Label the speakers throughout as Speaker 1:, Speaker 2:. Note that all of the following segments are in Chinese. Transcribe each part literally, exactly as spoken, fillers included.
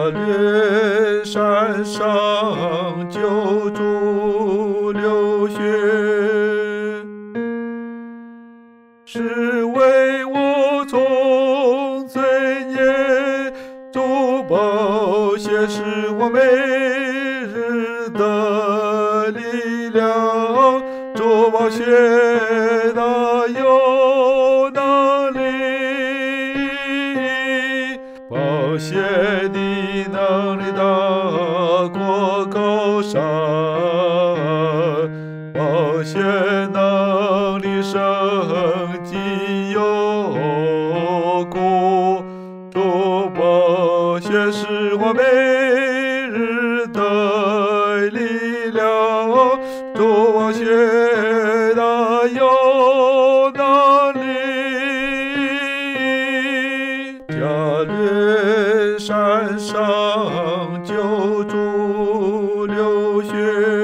Speaker 1: 略山上救助流血，是为我从罪孽中保险，是我每日的力量。主保险大有能力，保险的能力大过高山，保险能力生机有故。主保险是我每日的力量，主保险大有能力。加略山上救助流血，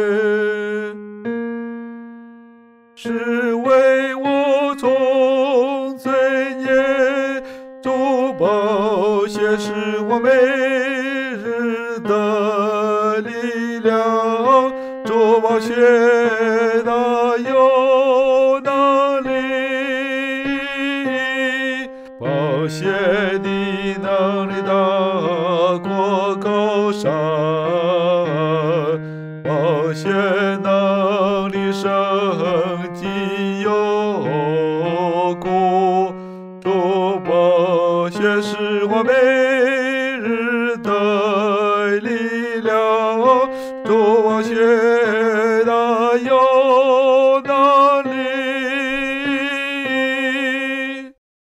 Speaker 1: 是为我从罪孽中保险，是我每日的力量。主保险大有能力，保险的